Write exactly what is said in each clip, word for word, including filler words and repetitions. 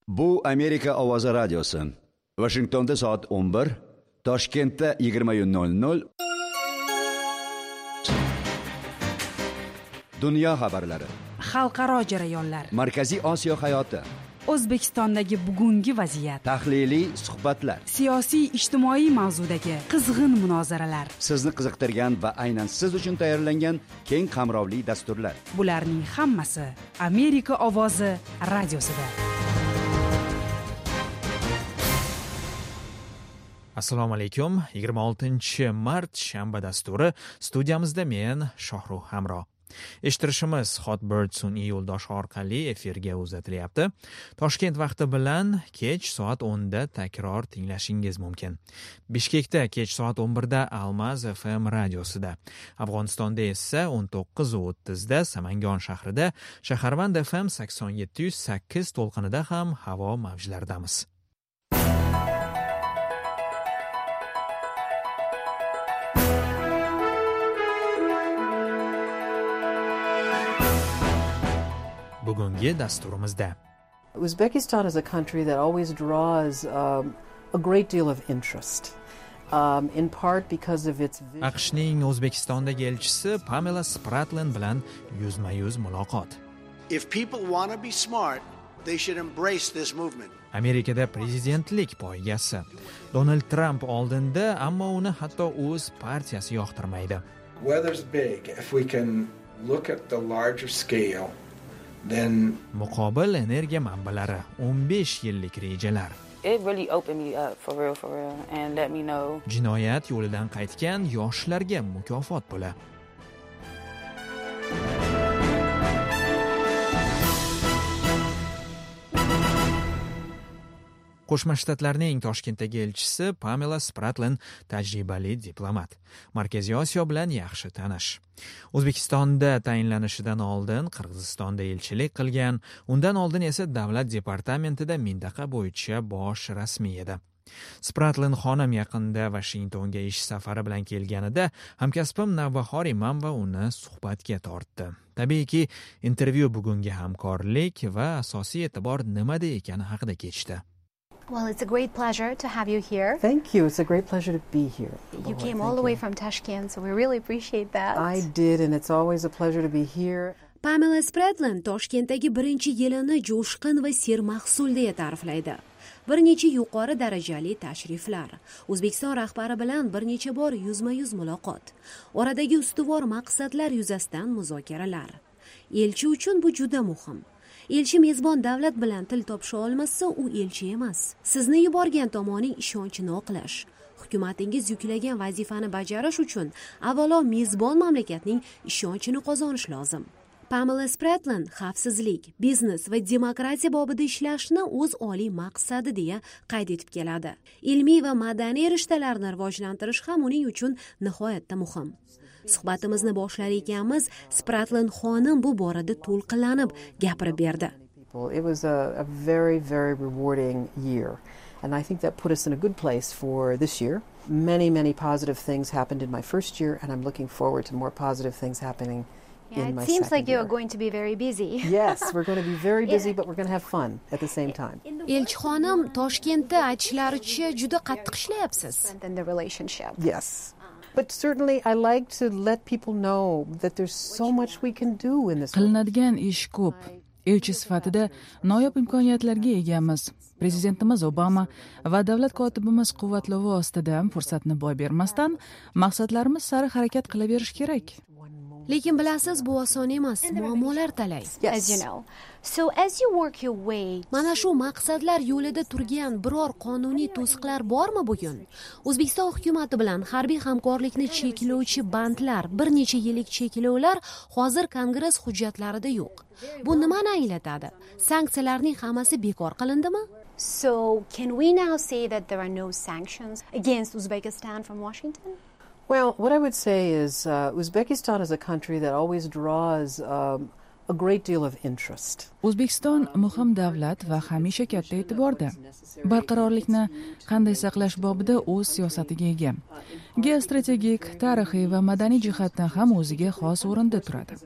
Bu Amerika ovozi radiosi. Washingtonda soat o'n bir, Toshkentda yigirma nol nol. Dunyo xabarlari. Xalqaro jarayonlar. Markaziy Osiyo hayoti. O'zbekistondagi bugungi vaziyat. Tahliliy suhbatlar. Siyosiy ijtimoiy mavzudagi qizg'in munozaralar. Sizni qiziqtirgan va aynan siz uchun tayyorlangan keng qamrovli dasturlar. Bularning hammasi Amerika ovozi radiosida. Assalomu alaykum. yigirma oltinchi mart shanba dasturi studiyamizda men Shohruh Hamro. Eshittirishimiz Hotbird sun'iy yo'ldosh orqali efirga uzatilyapti. Toshkent vaqti bilan kech soat o'nda takror tinglashingiz mumkin. Bishkekda kech soat o'n birda Almaz F M radiosida. Afg'onistonda esa o'n to'qqiz o'ttizda Samangon shahrida Shaharvand F M sakson yetti yuz sakkiz to'lqinida ham havo mavjlaridamiz. Bugungi dasturimizda Uzbekistan is a country that always draws um, a great deal of interest. Um, in part because of its AQShning O'zbekistondagi elchisi Pamela Spratlen bilan yuzma-yuz muloqot. If people want to be smart, they should embrace this movement. Amerikada prezidentlik poygasi. Donald Trump oldinda, ammo uni hatto o'z partiyasi yoqtirmaydi. Weather's big. If we can look at the larger scale, then muqobil energiya manbalari, o'n besh yillik rejalar. It really opened me up for real for real and let me know. Jinoyat yo'lidan qaytgan yoshlarga mukofot puli. Qo'shma Shtatlarning Toshkentdagi elchisi Pamela Spratlen tajribali diplomat. Markaziy Osiyo bilan yaxshi tanish. O'zbekistonda tayinlanishidan oldin Qirg'izistonda elchilik qilgan, undan oldin esa davlat departamentida mintaqa bo'yicha bosh rasmiy edi. Spratlen xonim yaqinda Washingtonga ish safari bilan kelganida hamkasbim Navbahor Imam va uni suhbatga tortdi. Tabiiyki, intervyu bugungi hamkorlik va asosiy e'tibor nimada ekani haqida kechdi. Well, it's a great pleasure to have you here. Thank you. It's a great pleasure to be here. You Oh, came thank all the way you. from Tashkent, so we really appreciate that. I did, and it's always a pleasure to be here. Pamela Spratlen Toshkentdagi birinchi yilini jo'shqin va sermahsul deya ta'riflaydi. Bir necha yuqori darajali tashriflar, O'zbekiston rahbari bilan bir necha bor yuzma-yuz muloqot, oradagi ustuvor maqsadlar yuzasidan muzokaralar. Elchi uchun bu juda muhim. Elchi mezbon davlat bilan til topisha olmasa, u elchi emas. Sizni yuborgan tomonning ishonchini oqlash, hukumatingiz yuklagan vazifani bajarish uchun avvalo mezbon mamlakatning ishonchini qozonish lozim. Pamela Spratlen xavfsizlik, biznes va demokratiya bobida ishlashni o'z oliy maqsadi deya qayd etib keladi. Ilmiy va madaniy rishtalarni rivojlantirish ham uning uchun nihoyatda muhim. Suhbatimizni boshlar ekanmiz, Spratlen xonim bu borada to'lqinlanib gapirib berdi. It was a, a very, very rewarding year, and I think that put us in a good place for this year. Many, many positive things happened in my first year, and I'm looking forward to more positive things happening Yeah, in my it seems second like you're year. going to be very busy. Yes, we're going to be very busy, but we're going to have fun at the same time. Elchi xonim, Toshkentda aytishlaricha juda qattiq ishlayapsiz. Strengthen the relationship. Yes. But certainly I like to let people know that there's so much we can do in this. Qilinadigan ish ko'p. Elchi sifatida noyob imkoniyatlarga egamiz. Prezidentimiz Obama va davlat kotibimiz quvvatlovi ostida fursatni boy bermasdan maqsadlarimiz sari harakat qilaverish kerak. Lekin bilasiz, bu oson emas, muammolar talay. As you know. So as you work your way, Mana shu maqsadlar yo'lida turgan biror qonuniy to'siqlar bormi bugun? O'zbekiston hukumatı bilan harbiy hamkorlikni cheklovchi bandlar, bir necha yillik cheklovlar hozir Kongress hujjatlarida yo'q. Bu nimani anglatadi? Sanksiyalarning hammasi bekor qilindimi? so can we now say that there are no sanctions against Uzbekistan from Washington? Well, what I would say is uh, Uzbekistan is a country that always draws um, a great deal of interest. O'zbekiston muhim davlat va hamisha katta e'tiborda. Barqarorlikni qanday saqlash bobida o'z siyosatiga ega. Geostrategik, tarixiy va madaniy jihatdan ham o'ziga xos o'rinda turadi.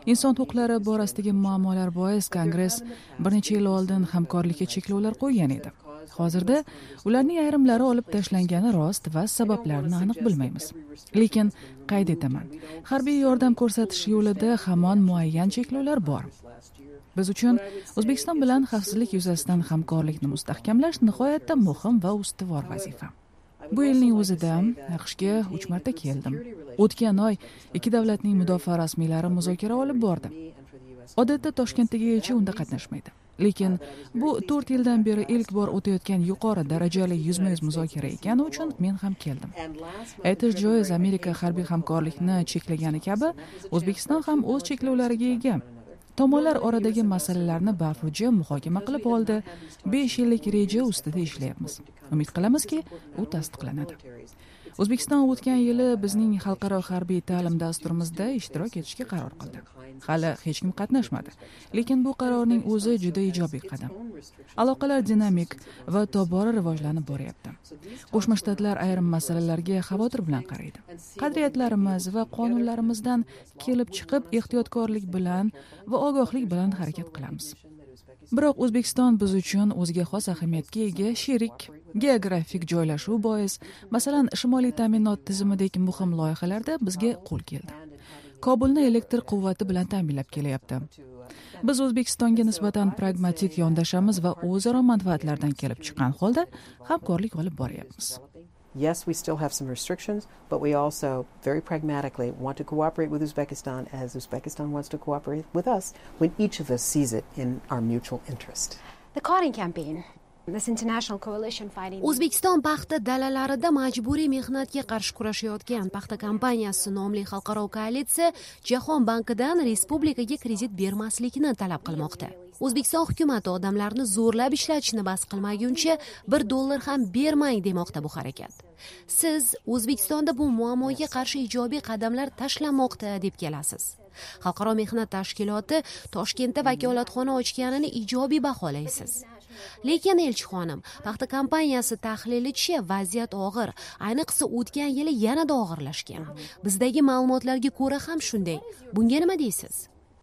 inson huquqlari borasidagi muammolar bois kongress bir necha yil oldin hamkorlikka cheklovlar qo'ygan edi. Hozirda ularning ayrimlari olib tashlangani rost va sabablarini aniq bilmaymiz. Lekin qayd etaman, harbiy yordam ko'rsatish yo'lida hamon muayyan cheklovlar bor. Biz uchun O'zbekiston bilan xavfsizlik yuzasidan hamkorlikni mustahkamlash nihoyatda muhim va ustuvor vazifa. Bu yilning o'zida AQShga uch marta keldim. O'tgan oy ikki davlatning mudofaa rasmiylari muzokara olib bordi. Odatda Toshkentdagi elchi unda qatnashmaydi. Lekin bu to'rt yildan beri ilk bor o'tayotgan yuqori darajali yuzma-yuz muzokara ekani uchun men ham keldim. Aytish joiz, Amerika harbiy hamkorlikni cheklagani kabi O'zbekiston ham o'z cheklovlariga ega. Tomonlar oradagi masalalarni bafurja muhokama qilib oldi. besh yillik reja ustida ishlayapmiz. Umid qilamizki, u tasdiqlanadi. O'zbekiston o'tgan yili bizning xalqaro harbiy ta'lim dasturimizda ishtirok etishga qaror qildi. Hali hech kim qatnashmadi, lekin bu qarorning o'zi juda ijobiy qadam. Aloqalar dinamik va tobora rivojlanib boryapti. Qo'shma Shtatlar ayrim masalalarga xavotir bilan qaraydi. Qadriyatlarimiz va qonunlarimizdan kelib chiqib ehtiyotkorlik bilan va ogohlik bilan harakat qilamiz. Biroq O'zbekiston biz uchun o'ziga xos ahamiyatga ega sherik. Geografik joylashuv bois, masalan, Shimoliy ta'minot tizimidagi muhim loyihalarda bizga qo'l keldi. Kobulni elektr quvvati bilan ta'minlab kelyapti. Biz O'zbekistonga nisbatan pragmatik yondashamiz va o'zaro manfaatlardan kelib chiqqan holda hamkorlik olib boryapmiz. Yes, we still have some restrictions, but we also very pragmatically want to cooperate with Uzbekistan as Uzbekistan wants to cooperate with us when each of us sees it in our mutual interest. The Cotton Campaign. This international coalition fighting O'zbekiston paxta dalalarida majburiy mehnatga qarshi kurashayotgan paxta kompaniyasi nomli xalqaro koalitsiya Jahon bankidan respublikaga kredit bermaslikni talab qilmoqda. O'zbekiston hukumati odamlarni zo'rlab ishlatishni bas qilmaguncha bir dollar ham bermang demoqda bu harakat. Siz O'zbekistonda bu muammoga qarshi ijobiy qadamlar tashlanmoqda deb kelasiz. Xalqaro mehnat tashkiloti Toshkentda vakolatxona ochganini ijobiy baholaysiz. Lekin elchixonim, paxta kompaniyasi tahlilichi vaziyat og'ir, ayniqsa o'tgan yili yanada og'irlashgan. Bizdagi ma'lumotlarga ko'ra ham shunday. Bunga nima deysiz?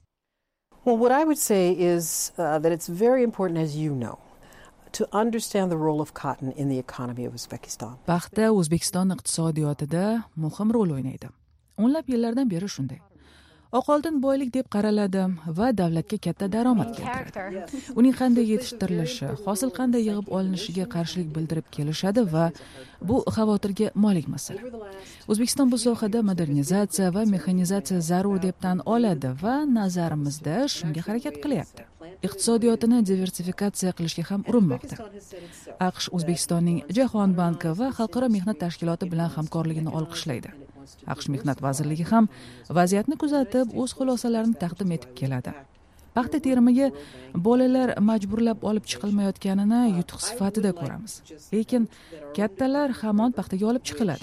Well, what I would say is uh, that it's very important, as you know, to understand the role of cotton in the economy of Uzbekistan. Paxta O'zbekiston iqtisodiyotida muhim rol o'ynaydi. O'nlab yillardan beri shunday. Oq oltin boylik deb qaraladi va davlatga katta daromad keltiradi. Uning qanday yetishtirilishi, hosil qanday yig'ib olinishiga qarshilik bildirib kelishadi va bu xavotirga molik masala. O'zbekiston bu sohada modernizatsiya va mexanizatsiya zarur deb tan oladi va nazarimizda shunga harakat qilyapti. Iqtisodiyotini diversifikatsiya qilishga ham urinmoqda. AQSh O'zbekistonning Jahon banki va Xalqaro mehnat tashkiloti bilan hamkorligini olqishlaydi. AQSh Mehnat vazirligi ham vaziyatni kuzatib, o'z xulosalarini taqdim etib keladi. Paxta terimiga bolalar majburlab olib chiqilmayotganini yutuq sifatida ko'ramiz. Lekin kattalar hamon paxtaga olib chiqiladi.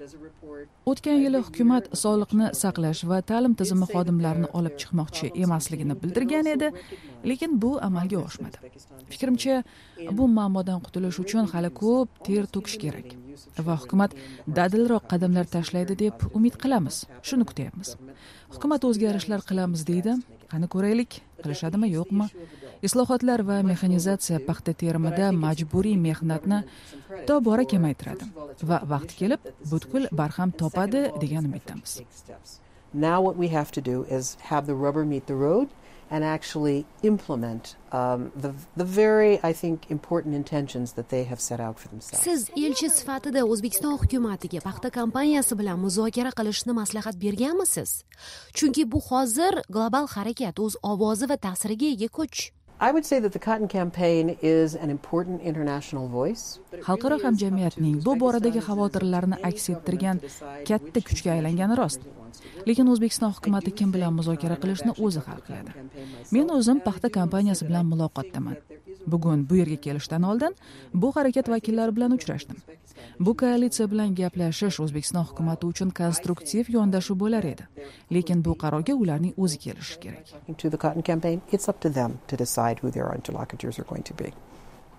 O'tgan yili hukumat sog'liqni saqlash va ta'lim tizimi xodimlarini olib chiqmoqchi emasligini bildirgan edi, lekin bu amalga oshmadi. Fikrimcha, bu muammodan qutulish uchun hali ko'p ter to'kish kerak va hukumat dadilroq qadamlar tashlaydi deb umid qilamiz. Shuni kutyapmiz. Hukumat o'zgarishlar qilamiz deydi. Qani ko'raylik, qilishadimi, yo'qmi? Islohotlar va mexanizatsiya paxta terimida majburiy mehnatni tobora kamaytiradi va vaqti kelib butkul barham topadi degan umiddamiz. Now what we have to do is have the rubber meet the road and actually implement um, the, the very, I think, important intentions that they have set out for themselves. Siz elchi sifatida O'zbekiston hukumatiga paxta kompaniyasi bilan muzokara qilishni maslahat berganmisiz? Chunki bu hozir global harakat o'z ovozi va ta'siriga ega kuch. I would say that the Cotton Campaign is an important international voice. Xalqaro hamjamiyatning bu boradagi xavotirlarini aks ettirgan katta kuchga aylangani rost. Lekin O'zbekiston hukumati kim bilan muzokara qilishni o'zi hal qiladi. Men o'zim paxta kompaniyasi bilan muloqotdaman. Bugun bu yerga kelishdan oldin bu harakat vakillari bilan uchrashdim. Bu koalitsiya bilan gaplashish O'zbekiston hukumati uchun konstruktiv yondashuv bo'lar edi. Lekin bu qarorga ularning o'zi kelishi kerak. To the Cotton Campaign, it's up to them to decide who their interlocutors are going to be.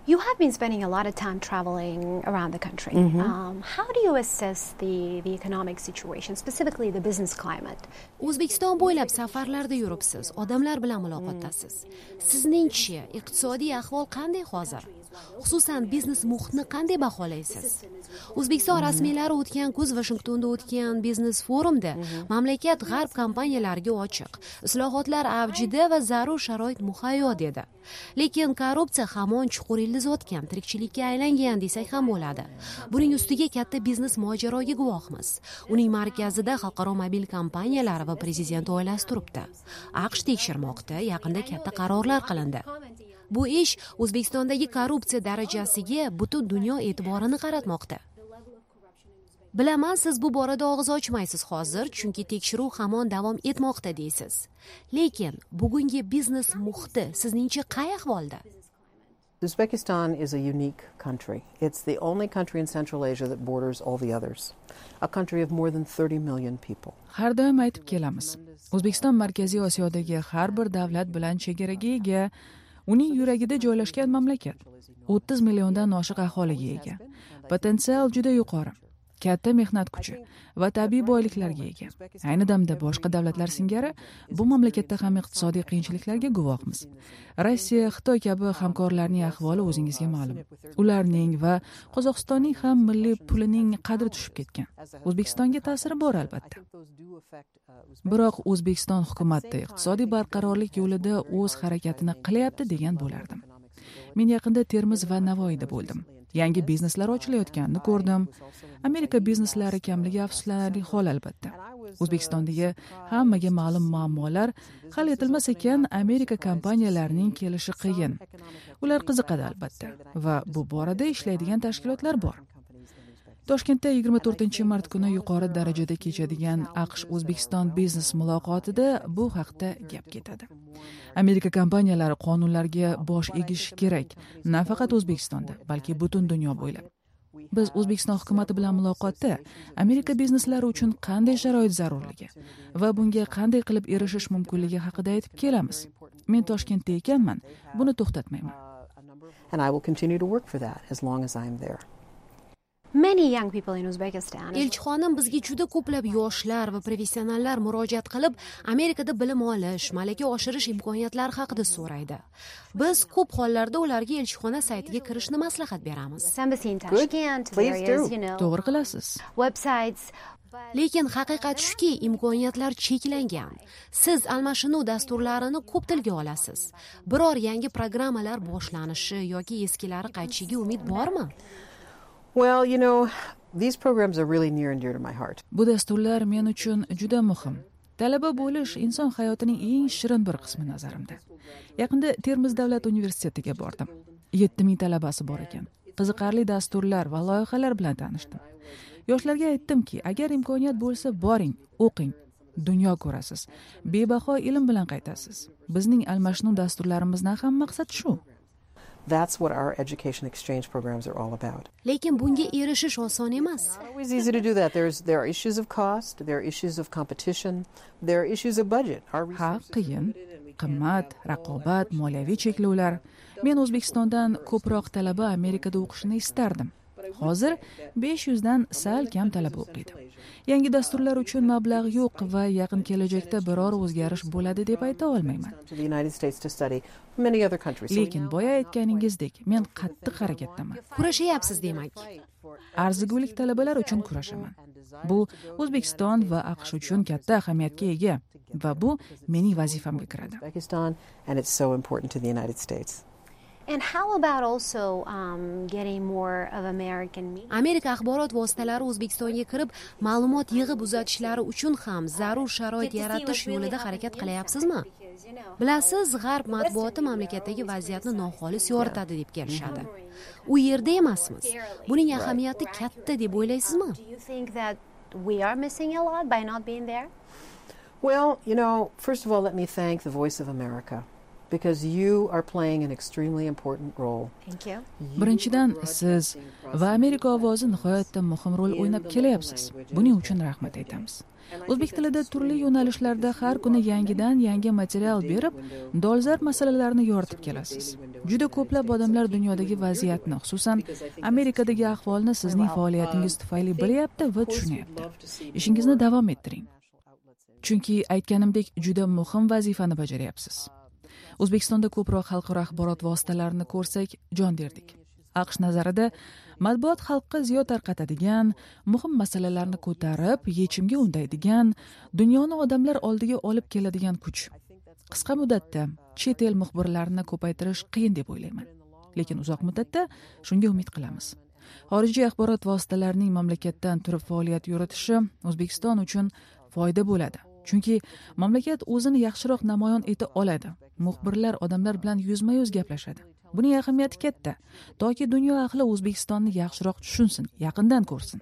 You have been spending a lot of time traveling around the country. Mm-hmm. Um, how do you assess the, the economic situation, specifically the business climate? O'zbekiston bo'ylab safarlarda yuribsiz, odamlar bilan muloqotdasiz. Sizningcha iqtisodiy ahvol qanday hozir? Xususan biznes muhitni qanday baholaysiz? O'zbekiston rasmiylari o'tgan kuz Vashingtonda o'tgan biznes forumda mamlakat g'arb kompaniyalariga ochiq, islohotlar avjida va zarur sharoit muhayyo dedi. Lekin korrupsiya hamon chuqur ildiz otgan, tirikchilikka aylangan desak ham bo'ladi. Buning ustiga katta biznes mojaroga guvohmiz. Uning markazida xalqaro mobil kompaniyalari va prezident oilasi turibdi. AQSh tekshirmoqda, yaqinda katta qarorlar qilindi. Bu ish O'zbekistondagi korrupsiya darajasiga butun dunyo e'tiborini qaratmoqda. Bilaman, siz bu borada og'iz ochmaysiz hozir, chunki tekshiruv hamon davom etmoqda deysiz. Lekin bugungi biznes muhiti sizningcha qay ahvolda? Uzbekistan is a unique country. It's the only country in Central Asia that borders all the others. A country of more than thirty million people. Har doim aytib kelamiz. O'zbekiston Markaziy Osiyodagi har bir davlat bilan chegaraga ega, uning yuragida joylashgan mamlakat. o'ttiz milliondan oshiq aholiga ega. Potensial juda yuqori. Katta mehnat kuchi va tabiiy boyliklarga ega. Ayni damda boshqa davlatlar singari bu mamlakatda ham iqtisodiy qiyinchiliklarga guvohmiz. Rossiya, Xitoy kabi hamkorlarning ahvoli o'zingizga ma'lum. Ularning va Qozog'istonning ham milliy pulining qadri tushib ketgan. O'zbekistonga ta'siri bor albatta. Biroq O'zbekiston hukumati iqtisodiy barqarorlik yo'lida o'z harakatini qilyapti degan bo'lardim. Men yaqinda Termiz va Navoiyda bo'ldim. Yangi bizneslar ochilayotganini ko'rdim. Amerika bizneslari kamligi afsuslanarli hol albatta. O'zbekistondagi hammaga ma'lum muammolar hal etilmas ekan, Amerika kompaniyalarining kelishi qiyin. Ular qiziqadi albatta va bu borada ishlaydigan tashkilotlar bor. Toshkentda yigirma to'rtinchi mart kuni yuqori darajada kechadigan AQSh O'zbekiston biznes muloqotida bu haqda gap ketadi. Amerika kompaniyalari qonunlarga bosh egishi kerak, nafaqat O'zbekistonda, balki butun dunyo bo'ylab. Biz O'zbekiston hukumati bilan muloqotda Amerika bizneslari uchun qanday sharoit zarurligi va bunga qanday qilib erishish mumkinligi haqida aytib kelamiz. Men Toshkentda ekanman, buni to'xtatmayman. And I will continue to work for that as long as I'm there. Many young people in Uzbekistan. Elchixonim bizga juda ko'plab yoshlar va professionallar murojaat qilib, Amerikada bilim olish, malaka oshirish imkoniyatlari haqida so'raydi. Biz ko'p hollarda ularga elchixona saytiga kirishni maslahat beramiz. To'g'ri qilasiz. Websites. Lekin haqiqat shuki, imkoniyatlar cheklangan. Siz almashinuv dasturlarini ko'p tilga olasiz. Biror yangi programmalar boshlanishi yoki eskilari qaytishiga umid bormi? Well, you know, these programs are really near and dear to my heart. Bu dasturlar men uchun juda muhim. Talaba bo'lish inson hayotining eng shirin bir qismi nazarimda. Yaqinda Termiz davlat universitetiga bordim. yetti ming talabasi bor ekan. Qiziqarli dasturlar va loyihalar bilan tanishdim. Yoshlarga aytdimki, agar imkoniyat bo'lsa, boring, o'qing, dunyo ko'rasiz. Bebaho ilm bilan qaytasiz. Bizning almashinuv dasturlarimizdan ham maqsad shu. That's what our education exchange programs are all about. Lekin bunga erishish oson emas. It's always easy to do that. There's there are issues of cost, there are issues of competition, there are issues of budget. Ha, qiyin, qimmat, raqobat, moliyaviy cheklovlar. Men O'zbekistondan ko'proq talaba Amerikada o'qishini istardim. Hozir besh yuz dan sal kam talaba o'qiydi. Yangi dasturlar uchun mablag' yo'q va yaqin kelajakda biror o'zgarish bo'ladi deb ayta olmayman. Lekin boya aytganingizdek, men qattiq harakatdaman. Kurashyapsiz demak. Arzigulik talabalar uchun kurashaman. Bu O'zbekiston va AQSh uchun katta ahamiyatga ega va bu mening vazifamga kiradi. And it's so important to the United States. And how about also um, getting more of American media? Amerika axborot vositalari O'zbekistonga kirib, ma'lumot yig'ib uzatishlari uchun ham zarur sharoit yaratish yo'lida harakat qilyapsizmi? Bilasiz, g'arb matbuoti mamlakatdagi vaziyatni noxolis yoritadi deb kelishadi. U yerda emasmiz. Buning ahamiyati katta deb o'ylaysizmi? Do you think that we are missing a lot by not being there? Well, you know, first of all, let me thank the Voice of America. because you are playing an extremely important role. Thank you. Birinchidan, siz va Amerika ovozi nihoyatda muhim rol o'ynab kelyapsiz. Buning uchun rahmat aytamiz. O'zbek tilida turli yo'nalishlarda har kuni yangidan yangi material berib, dolzarb masalalarni yoritib kelasiz. Juda ko'plab odamlar dunyodagi vaziyatni, xususan Amerikadagi ahvolni sizning faoliyatingiz tufayli bilyapti va tushunyapti. Ishingizni davom ettiring. Chunki aytganimdek, juda muhim vazifani bajaryapsiz. O'zbekistonda ko'proq xalqaro axborot vositalarini ko'rsak, jon derdik. AQSh nazarida matbuot xalqqa ziyo tarqatadigan, muhim masalalarni ko'tarib, yechimga undaydigan, dunyoni odamlar oldiga olib keladigan kuch. Qisqa muddatda chet el muxbirlarini ko'paytirish qiyin deb o'ylayman. Lekin uzoq muddatda shunga umid qilamiz. Xorijiy axborot vositalarining mamlakatdan turib faoliyat yuritishi O'zbekiston uchun foyda bo'ladi. Chunki mamlakat o'zini yaxshiroq namoyon eta oladi. Muxbirlar odamlar bilan yuzma-yuz gaplashadi. Buning ahamiyati katta. Toki dunyo ahli O'zbekistonni yaxshiroq tushunsin, yaqindan ko'rsin.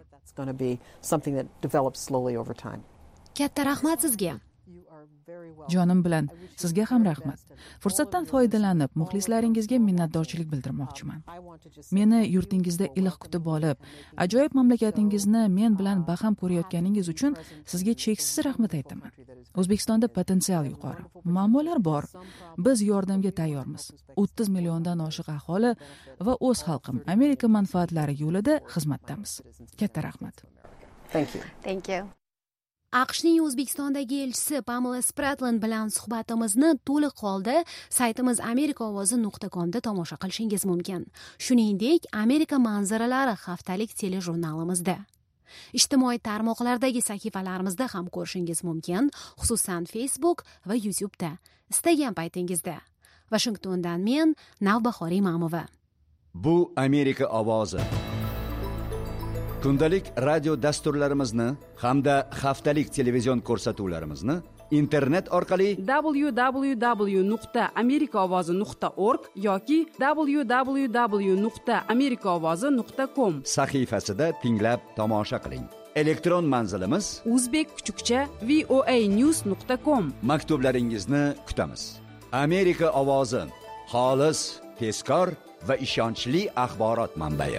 Katta rahmat sizga. Jonim bilan sizga ham rahmat. Fursatdan foydalanib, muxlislaringizga minnatdorchilik bildirmoqchiman. Meni yurtingizda iliq kutib olib, ajoyib mamlakatingizni men bilan baham ko'rayotganingiz uchun sizga cheksiz rahmat aytaman. O'zbekistonda potensial yuqori, muammolar bor. Biz yordamga tayyormiz. o'ttiz milliondan oshiq aholi va o'z xalqim Amerika manfaatlari yo'lida xizmatdamiz. Katta rahmat. Thank you. Thank you. AQShning O'zbekistondagi elchisi Pamela Spratland bilan suhbatimizni to'liq holda saytimiz amerika ovozi nuqta com da tomosha qilishingiz mumkin. Shuningdek, Amerika manzaralari haftalik telejurnalimizda, ijtimoiy tarmoqlardagi sahifalarimizda ham ko'rishingiz mumkin, xususan Facebook va YouTube da. Istagan paytingizda. Washingtondan men Navbahor Imamova. Bu Amerika ovozi. Kundalik radio dasturlarimizni hamda haftalik televizion ko'rsatuvlarimizni internet orqali w w w nuqta amerika ovozi nuqta org yoki w w w nuqta amerika ovozi nuqta com sahifasida tinglab tomosha qiling. Elektron manzilimiz uzbek kuchukcha voa news nuqta com. Maktublaringizni kutamiz. Amerika ovozi, xolis, tezkor va ishonchli axborot manbai.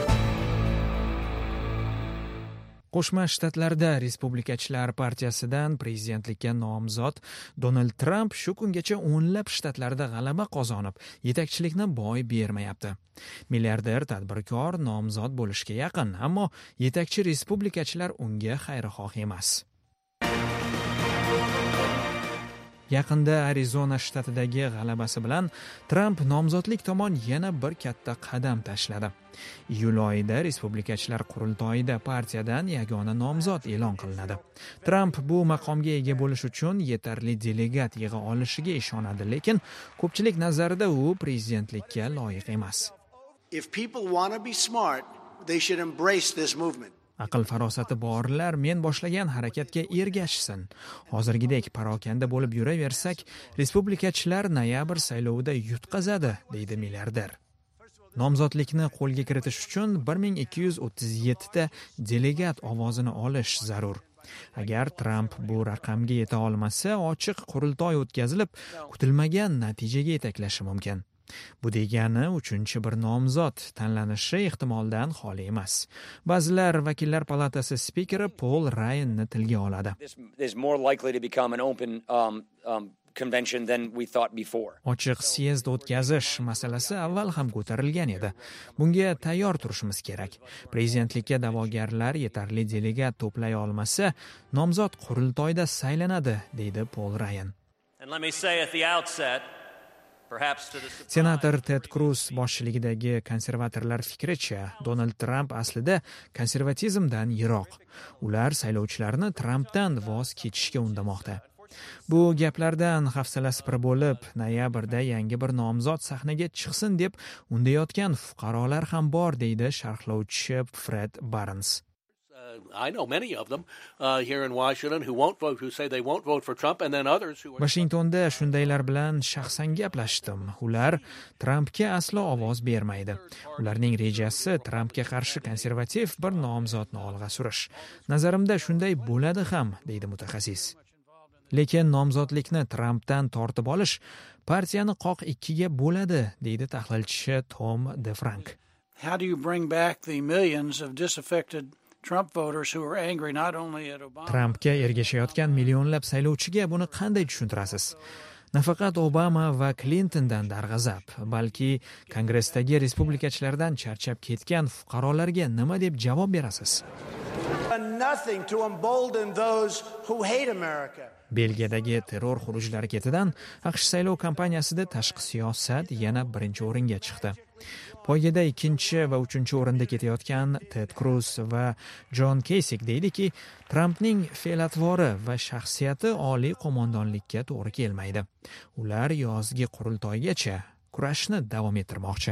Qo'shma Shtatlarda Respublikachilar partiyasidan prezidentlikka nomzod Donald Trump shu kungacha o'nlab shtatlarda g'alaba qozonib, yetakchilikni boy bermayapti. Milliarder tadbirkor nomzod bo'lishga yaqin, ammo yetakchi respublikachilar unga xayrixoh emas. Yaqinda Arizona shtatidagi g'alabasi bilan Trump nomzodlik tomon yana bir katta qadam tashladi. Iyul oyida respublikachilar qurultoyida partiyadan yagona nomzod e'lon qilinadi. Trump bu maqomga ega bo'lish uchun yetarli delegat yig'a olishiga ishonadi, lekin ko'pchilik nazarida u prezidentlikka loyiq emas. If people want to be smart, they should embrace this movement. Aql farosati borlar men boshlagan harakatga ergashsin. Hozirgidek parokanda bo'lib yuraversak, respublikachilar noyabr saylovida yutqazadi, deydi milliarder. Nomzodlikni qo'lga kiritish uchun bir ming ikki yuz o'ttiz yetti ta delegat ovozini olish zarur. Agar Trump bu raqamga yeta olmasa, ochiq qurultoy o'tkazilib, kutilmagan natijaga yetaklashi mumkin. Bu degani uchinchi bir nomzod tanlanishi ehtimoldan xoli emas. Ba'zilar vakillar palatasi spikeri Paul Ryanni tilga oladi. Ochiq syezd o'tkazish masalasi avval ham ko'tarilgan edi. Bunga tayyor turishimiz kerak. Prezidentlikka da'vogarlar yetarli delegat to'play olmasa, nomzod qurultoyda saylanadi, deydi Paul Ryan. Senator Ted Cruz boshchiligidagi konservatorlar fikricha, Donald Trump aslida konservatizmdan yiroq. Ular saylovchilarni Trumpdan voz kechishga undamoqda. Bu gaplardan hafsalasi pir bo'lib, noyabrda yangi bir nomzod sahnaga chiqsin deb undayotgan fuqarolar ham bor, deydi sharhlovchi Fred Barnes. I know many of them uh, here in Washington who won't vote, who say they won't vote for Trump, and then others who are... Washingtonda shundaylar bilan shaxsan gaplashdim. Ular Trumpga aslo ovoz bermaydi. Ularning rejasi Trumpga qarshi konservativ bir nomzodni olg'a surish. Nazarimda shunday bo'ladi ham, deydi mutaxassis. lekin nomzodlikni Trampdan tortib olish partiyani qoq ikkiga bo'ladi, deydi tahlilchi Tom DeFrank. How do you bring back the millions of disaffected Trump voters who are angry not only at Obama? Trumpga ergashayotgan millionlab saylovchiga buni qanday tushuntirasiz? Nafaqat Obama va Clintondan darg'azab, balki Kongressdagi respublikachilardan charchab ketgan fuqarolarga nima deb javob berasiz? Nothing to embolden those who hate America. Belgiyadagi terror xurujlari ketidan AQSh saylov kampaniyasida tashqi siyosat yana birinchi o'ringa chiqdi. Poygada ikkinchi va uchinchi o'rinda ketayotgan Ted Cruz va John Kasich deydiki, Trumpning fe'l-atvori va shaxsiyati oliy qo'mondonlikka to'g'ri kelmaydi. Ular yozgi qurultoygacha kurashni davom ettirmoqchi.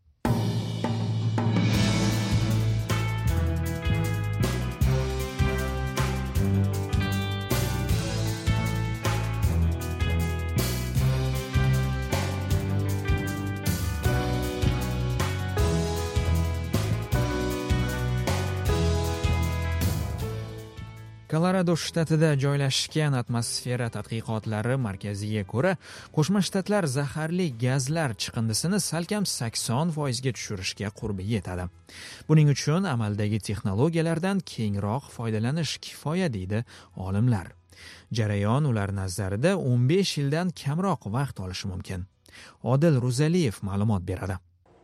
Kolorado shtatida joylashgan atmosfera tadqiqotlari markaziga ko'ra, Qo'shma Shtatlar zaharli gazlar chiqindisini salkam sakson foizga tushirishga qurbi yetadi. Buning uchun amaldagi texnologiyalardan kengroq foydalanish kifoya, deydi olimlar. Jarayon ular nazarida o'n besh yildan kamroq vaqt olishi mumkin. Odil Ro'zaliyev ma'lumot beradi.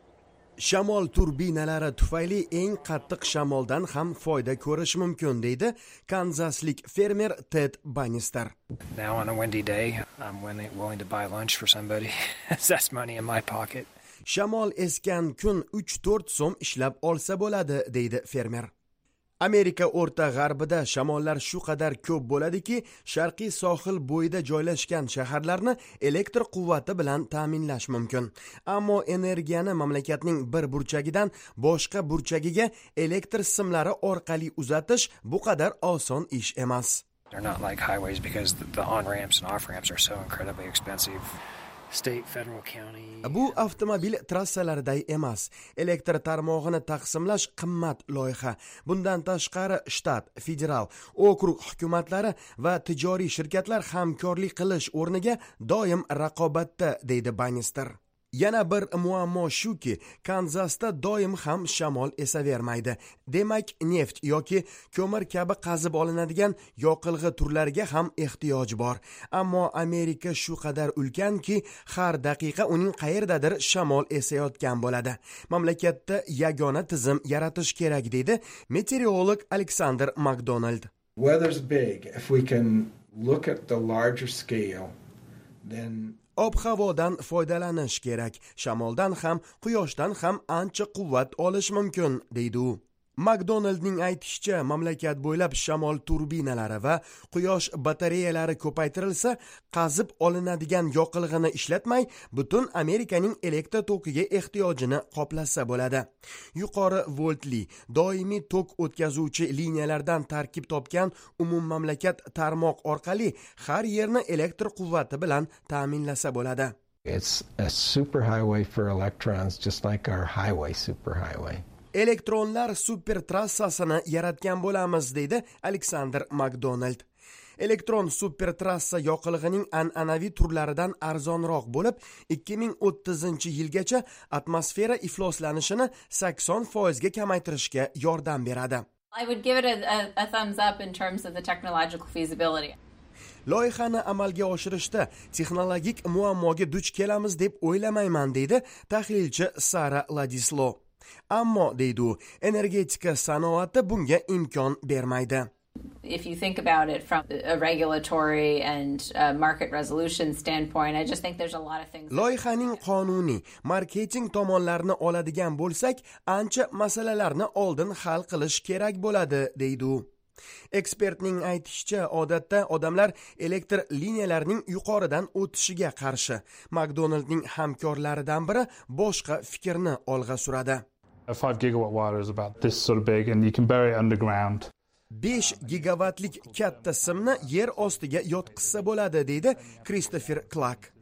Shamol turbinalari tufayli eng qattiq shamoldan ham foyda ko'rish mumkin, deydi Kanzaslik fermer Ted Bannister. Now on a windy day, I'm willing to buy lunch for somebody. That's money in my pocket. Shamol esgan kun uch to'rt so'm ishlab olsa bo'ladi, deydi fermer. Amerika o'rta g'arbida shamollar shu qadar ko'p bo'ladiki, sharqiy sohil bo'yida joylashgan shaharlarni elektr quvvati bilan ta'minlash mumkin. Ammo energiyani mamlakatning bir burchagidan boshqa burchagiga elektr simlari orqali uzatish bu qadar oson ish emas. They're not like highways because the on-ramps and off-ramps are so incredibly expensive. State, federal, county. Bu avtomobil trassalariday emas. Elektr tarmog'ini taqsimlash qimmat loyiha. Bundan tashqari shtat, federal, okrug hukumatlari va tijoriy shirkatlar hamkorlik qilish o'rniga doim raqobatda, deydi Bannister. Yana bir muammo shuki, Kanzasda doim ham shamol esavermaydi. Demak, neft yoki ko'mir kabi qazib olinadigan yoqilg'i turlariga ham ehtiyoj bor. Ammo Amerika shu qadar ulkanki, har daqiqa uning qayerdadir shamol esayotgan bo'ladi. Mamlakatda yagona tizim yaratish kerak, deydi meteorolog Alexander McDonald. Weather's big. If we can look at the larger scale, then ob-havodan foydalanish kerak. Shamoldan ham, quyoshdan ham ancha quvvat olish mumkin, deydi u. McDonaldning aytishicha, mamlakat bo'ylab shamol turbinalari va quyosh batareyalari ko'paytirilsa, qazib olinadigan yoqilg'ini ishlatmay, butun Amerikaning elektr tokiga ehtiyojini qoplasa bo'ladi. Yuqori voltli, doimiy tok o'tkazuvchi liniyalardan tarkib topgan umummamlakat tarmoq orqali har yerni elektr quvvati bilan ta'minlasa bo'ladi. It's a superhighway for electrons, just like our highway superhighway. Elektronlar super trassasini yaratgan bo'lamiz, deydi Alexander McDonald. Elektron super trassa yoqilg'ining an'anaviy turlaridan arzonroq bo'lib, ikki ming o'ttizinchi yilgacha atmosfera ifloslanishini sakson foizga kamaytirishga yordam beradi. I would give it a, a, a thumbs up in terms of the technological feasibility. Loyihani amalga oshirishda texnologik muammoga duch kelamiz deb o'ylamayman, deydi tahlilchi Sara Ladislo. Ammo, deydi u, energetika sanoati bunga imkon bermaydi. If you think about it from a regulatory and uh, market resolution standpoint, I just think there's a lot of things. Loyihaning qonuniy, marketing tomonlarini oladigan bo'lsak, ancha masalalarni oldin hal qilish kerak bo'ladi, deydi u. Ekspertning aytishicha, odatda odamlar elektr liniyalarining yuqoridan o'tishiga qarshi. McDonaldning hamkorlaridan biri boshqa fikrni olg'a suradi. A five gigawatt wire is about this sort of big and you can bury it underground. besh gigavatlik katta simni yer ostiga yotqizsa bo'ladi, deydi Christopher Clark.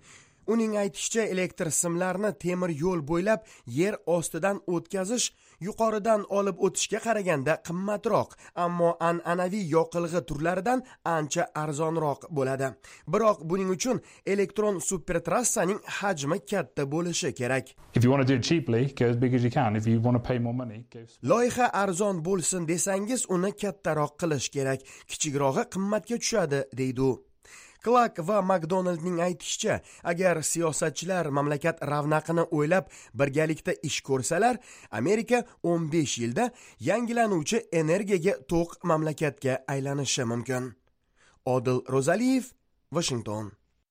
Uning aytishicha, elektr simlarni temir yo'l bo'ylab yer ostidan o'tkazish yuqoridan olib o'tishga qaraganda qimmatroq, ammo an'anaviy yoqilg'i turlaridan ancha arzonroq bo'ladi. Biroq buning uchun elektron supertrassaning hajmi katta bo'lishi kerak. If you want to do it cheaply, go as big as you can. If you want to pay more money, go. Loyiha arzon bo'lsin desangiz, uni kattaroq qilish kerak. Kichikrog'i qimmatga tushadi, deydi u. Clark va McDonald'ning aytishicha, agar siyosatchilar mamlakat ravnaqini o'ylab birgalikda ish ko'rsalar, Amerika o'n besh yilda yangilanuvchi energiyaga to'q mamlakatga aylanishi mumkin. Odil Rozaliyev, Washington.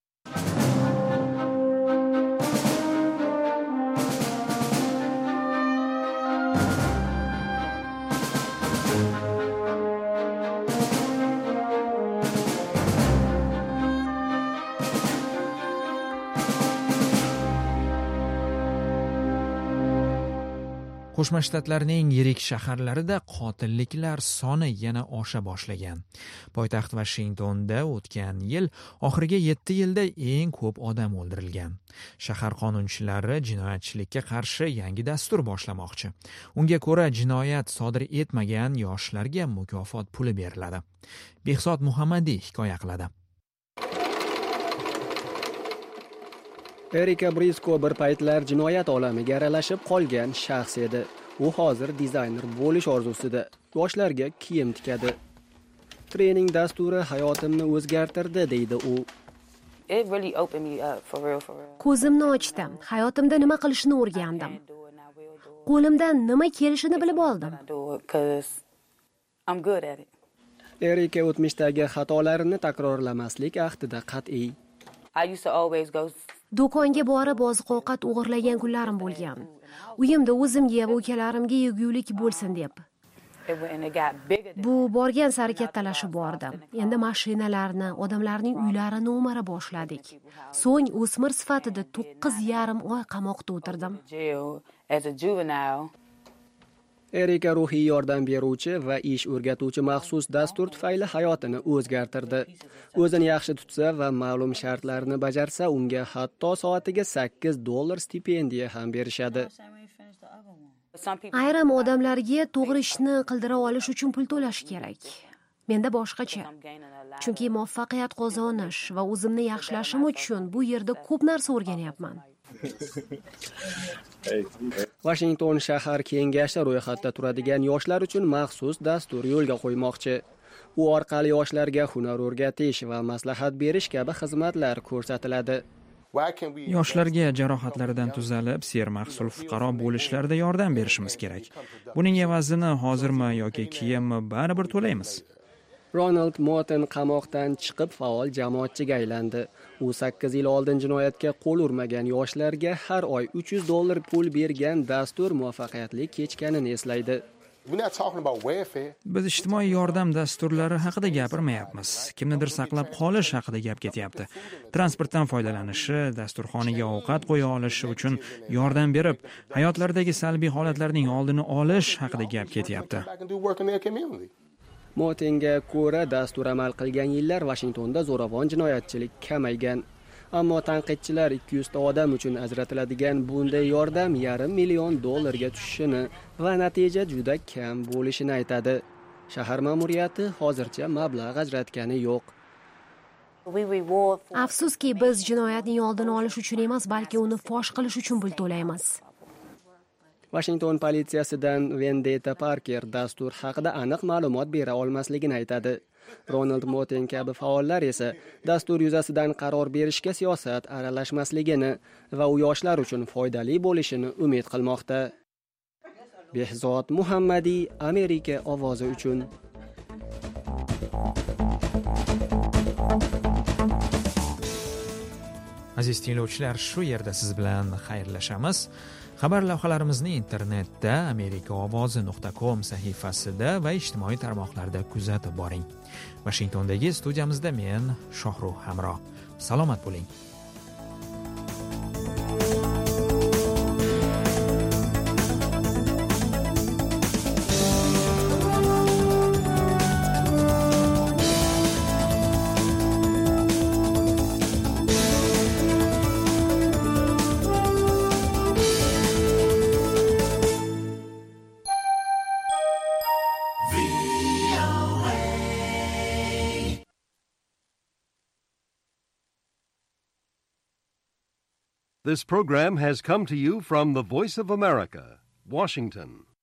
Qo'shma Shtatlarning yirik shaharlarida qotilliklar soni yana osha boshlagan. Poytaxt Washingtonda o'tgan yil oxirgi yetti yilda eng ko'p odam o'ldirilgan. Shahar qonunchilari jinoyatchilikka qarshi yangi dastur boshlamoqchi. Unga ko'ra, jinoyat sodir etmagan yoshlarga mukofot puli beriladi. Behzod Muhammadiy hikoya qiladi. Erika Brisko bir paytlar jinoyat olamiga aralashib qolgan shaxs edi. U hozir dizayner bo'lish orzusida, yoshlarga kiyim tikadi. Trening dasturi hayotimni o'zgartirdi, deydi u. It really opened me up for real for real. Ko'zimni ochdi. Hayotimda nima qilishni o'rgandim. Qo'limdan nima kelishini bilib oldim. I'm good at it. Erika o'tmishdagi xatolarini takrorlamaslik ahdida qat'iy. I used to always go Do'konga borib oziq-ovqat o'g'irlagan kunlarim bo'lgan. Uyimda o'zimga va ukalarimga yegulik bo'lsin deb. Bu borgan sari kattalashib bordi. Endi mashinalarni, odamlarning uylarini o'mara boshladik. So'ng o'smir sifatida to'qqiz yarim oy qamoqda o'tirdim. Erika ruhiy yordam beruvchi va ish o'rgatuvchi maxsus dastur tufayli hayotini o'zgartirdi. O'zini yaxshi tutsa va ma'lum shartlarni bajarsa, unga hatto soatiga sakkiz dollar stipendiya ham berishadi. Ayrim odamlarga to'g'ri ishni qildira olish uchun pul to'lash kerak. Menda boshqacha. Chunki muvaffaqiyat qozonish va o'zimni yaxshilashim uchun bu yerda ko'p narsa o'rganyapman. Washington shahar kengashi ro'yxatda turadigan yoshlar uchun maxsus dastur yo'lga qo'ymoqchi. U orqali yoshlarga hunar o'rgatish va maslahat berish kabi xizmatlar ko'rsatiladi. Yoshlarga jarohatlaridan tuzalib, sermahsul fuqaro bo'lishlarida yordam berishimiz kerak. Buning evazini hozirmi yoki keyinmi baribir to'laymiz. Ronald Moten qamoqdan chiqib faol jamoatchiga aylandi. U sakkiz yil oldin jinoyatga qo'l urmagan yoshlarga har oy uch yuz dollar pul bergan dastur muvaffaqiyatli kechganini eslaydi. Biz ijtimoiy yordam dasturlari haqida gapirmayapmiz. Kimnidir saqlab qolish haqida gap ketyapti. Transportdan foydalanishi, dasturxoniga ovqat qo'ya olishi uchun yordam berib, hayotlaridagi salbiy holatlarning oldini olish haqida gap ketyapti. Motenga ko'ra, dastur amal qilgan yillar Washingtonda zo'ravon jinoyatchilik kamaygan. Ammo tanqidchilar ikki yuz ta odam uchun ajratiladigan bunday yordam yarim million dollarga tushishini va natija juda kam bo'lishini aytadi. Shahar ma'muriyati hozircha mablag' ajratgani yo'q. Afsuski, biz jinoyatning oldini olish uchun emas, balki uni fosh qilish uchun pul to'laymiz. Washington politsiyasidan Vendetta Parker dastur haqida aniq ma'lumot bera olmasligini aytadi. Ronald Moten kabi faollar esa dastur yuzasidan qaror berishga siyosat aralashmasligini va u yoshlar uchun foydali bo'lishini umid qilmoqda. Behzod Muhammadiy, Amerika ovozi uchun. Aziz tinglovchilar, shu yerda siz bilan xayrlashamiz. Xabar lavhalarimizni internetda amerika ovozi nuqta com sahifasida va ijtimoiy tarmoqlarda kuzatib boring. Washingtondagi studiyamizda men Shohruh Hamro. Salomat bo'ling. This program has come to you from the Voice of America, Washington.